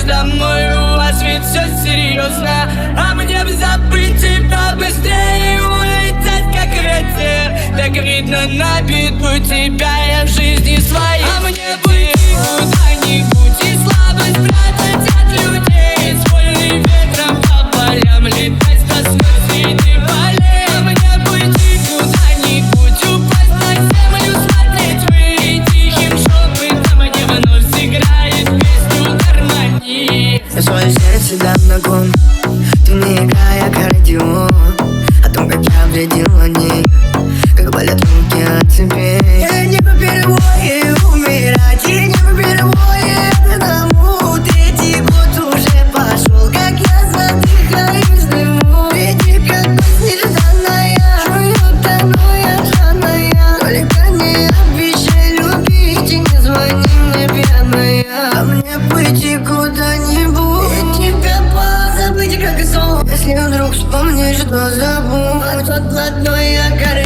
домой, у вас ведь все серьезно. А мне б забыть тебя быстрее и улететь как ветер. Так видно на беду тебя я в жизни своей. А мне бы идти куда-нибудь и слабость прятать от людей, с вольным ветром по полям летать до слез среди полей. А мне бы идти куда-нибудь, упасть на землю, смотреть в и тихим шепотом мне вновь сыграет песню гармонии. Я свое сердце дам на кон, ты мне играй аккордеон, о том, как я вредил о ней, как болят руки от цепей. Я не по перебою умирать, я не по перебою одному. Третий год уже пошел, как я задыхаюсь дыму. Ведь как нежданная, жую тону я жадная. Только не обещай любить и не звони мне пьяная. А мне пойти куда-нибудь и тебя позабыть, как и сон. Если вдруг вспомнишь, то забудь тот блатной огонь.